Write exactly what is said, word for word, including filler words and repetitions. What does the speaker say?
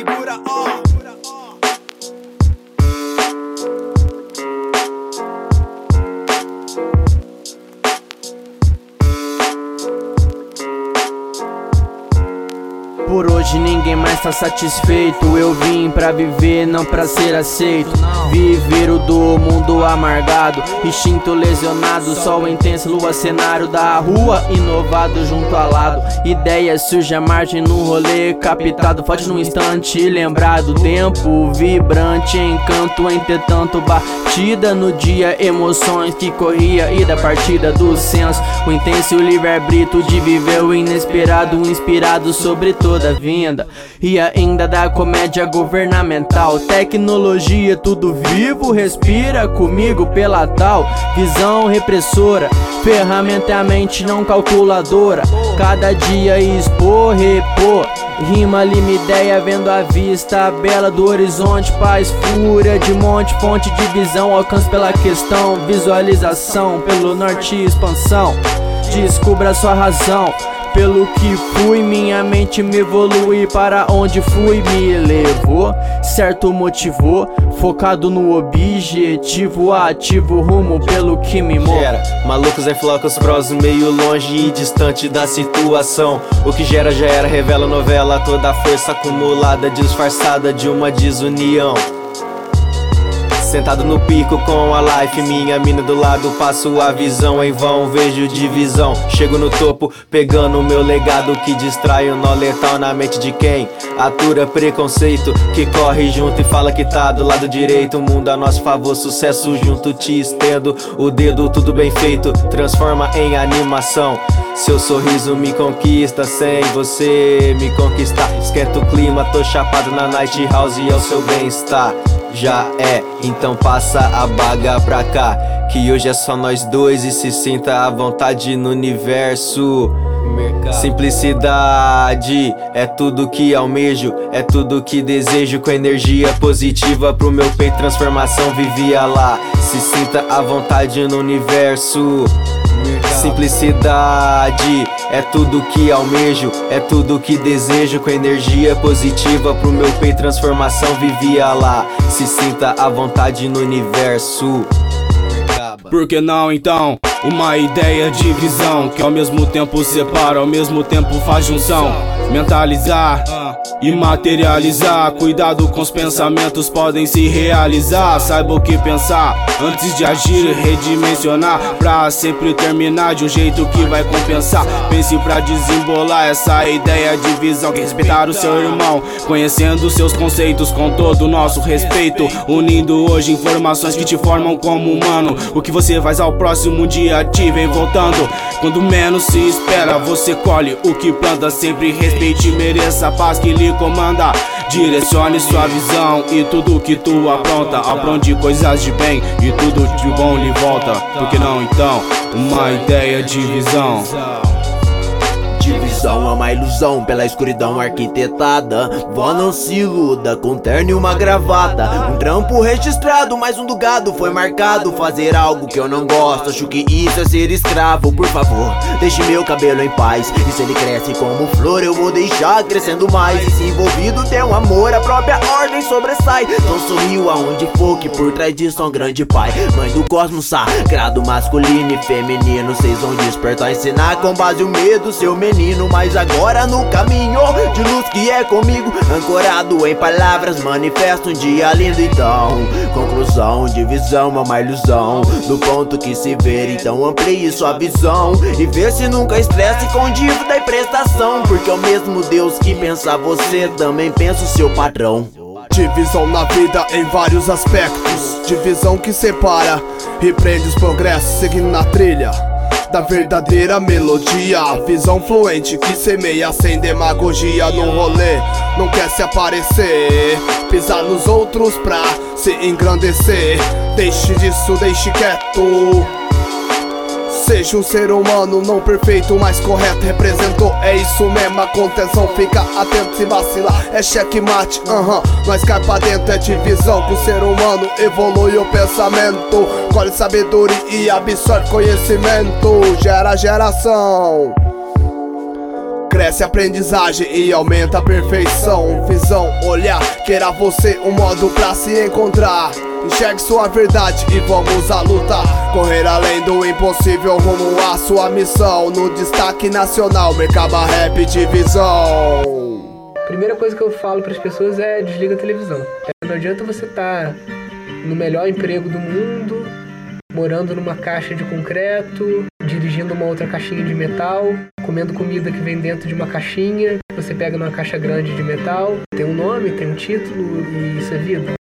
segura, ó. Por hoje ninguém mais tá satisfeito. Eu vim pra viver, não pra ser aceito. Viver o do mundo amargado, instinto lesionado, sol intenso, lua cenário da rua, inovado junto ao lado. Ideia surge à margem no rolê, captado, forte num instante, lembrado. Tempo vibrante, encanto, entretanto batida no dia, emoções que corria e da partida do senso. O intenso livre-arbítrio de viver o inesperado, inspirado sobre toda a vinda. E ainda da comédia governamental, tecnologia, tudo vivo, respira comigo pela tal visão repressora. Ferramenta é a mente não calculadora, cada dia expor, repor. Rima, lima, ideia, vendo a vista bela do horizonte, paz, fúria de monte, fonte de visão, alcance pela questão, visualização, pelo norte e expansão. Descubra sua razão, pelo que fui, minha mente me evolui, para onde fui me levou, certo motivou, focado no objetivo, ativo rumo pelo que me move. Gera malucos em flocos, prós meio longe e distante da situação. O que gera já era, revela novela, toda a força acumulada, disfarçada de uma desunião. Sentado no pico com a life, minha mina do lado, passo a visão em vão, vejo divisão. Chego no topo, pegando o meu legado que distrai o nó letal na mente de quem atura preconceito, que corre junto e fala que tá do lado direito. O mundo a nosso favor, sucesso junto, te estendo o dedo, tudo bem feito, transforma em animação. Seu sorriso me conquista, sem você me conquistar. Esquenta o clima, tô chapado na night house e é o seu bem-estar. Já é, então passa a baga pra cá, que hoje é só nós dois e se sinta à vontade no universo. Simplicidade é tudo que almejo, é tudo que desejo, com energia positiva pro meu peito, transformação vivia lá. Se sinta à vontade no universo. Simplicidade é tudo que almejo, é tudo que desejo, com energia positiva pro meu peito, transformação vivia lá. Se sinta à vontade no universo. Por que não então? Uma ideia de visão que ao mesmo tempo separa, ao mesmo tempo faz junção. Mentalizar e materializar, cuidado com os pensamentos, podem se realizar. Saiba o que pensar antes de agir e redimensionar, pra sempre terminar de um jeito que vai compensar. Pense pra desembolar essa ideia de visão, que respeitar o seu irmão, conhecendo seus conceitos com todo o nosso respeito, unindo hoje informações que te formam como humano. O que você faz ao próximo dia te vem voltando, quando menos se espera você colhe o que planta. Sempre respeite e mereça a paz que lhe comanda. Direcione sua visão e tudo que tu apronta, apronte coisas de bem e tudo de bom lhe volta. Por que não então? Uma ideia de visão. Divisão é uma ilusão pela escuridão arquitetada. Vó não se iluda, com terno e uma gravata. Um trampo registrado, mas um do gado foi marcado. Fazer algo que eu não gosto, acho que isso é ser escravo. Por favor, deixe meu cabelo em paz. E se ele cresce como flor, eu vou deixar crescendo mais. E se envolvido tem um amor, a própria ordem sobressai. Então sorriu aonde for, que por trás disso é um grande pai. Mãe do cosmos sagrado, masculino e feminino. Vocês vão despertar, ensinar com base o medo, seu menino. Mas agora no caminho de luz que é comigo, ancorado em palavras, manifesto um dia lindo. Então, conclusão, divisão é uma ilusão do ponto que se vê. Então amplie sua visão e vê se nunca estresse com dívida e prestação, porque é o mesmo Deus que pensa você, também pensa o seu padrão. Divisão na vida em vários aspectos, divisão que separa e prende os progressos, seguindo na trilha da verdadeira melodia. Visão fluente que semeia sem demagogia. No rolê não quer se aparecer, pisar nos outros pra se engrandecer. Deixe disso, deixe quieto. Seja um ser humano não perfeito, mas correto, representou, é isso mesmo, a contenção, fica atento, se vacilar é checkmate, aham, uh-huh. Nós cai pra dentro, é divisão, que o ser humano evolui o pensamento, colhe sabedoria e absorve conhecimento, gera geração. Cresce a aprendizagem e aumenta a perfeição. Visão, olhar, queira você um modo pra se encontrar. Enxergue sua verdade e vamos à luta. Correr além do impossível rumo à sua missão. No destaque nacional, Mercaba Rap Divisão. Primeira coisa que eu falo para as pessoas é desliga a televisão. Não adianta você estar no melhor emprego do mundo, morando numa caixa de concreto, dirigindo uma outra caixinha de metal, comendo comida que vem dentro de uma caixinha, que você pega numa caixa grande de metal. Tem um nome, tem um título e isso é vida.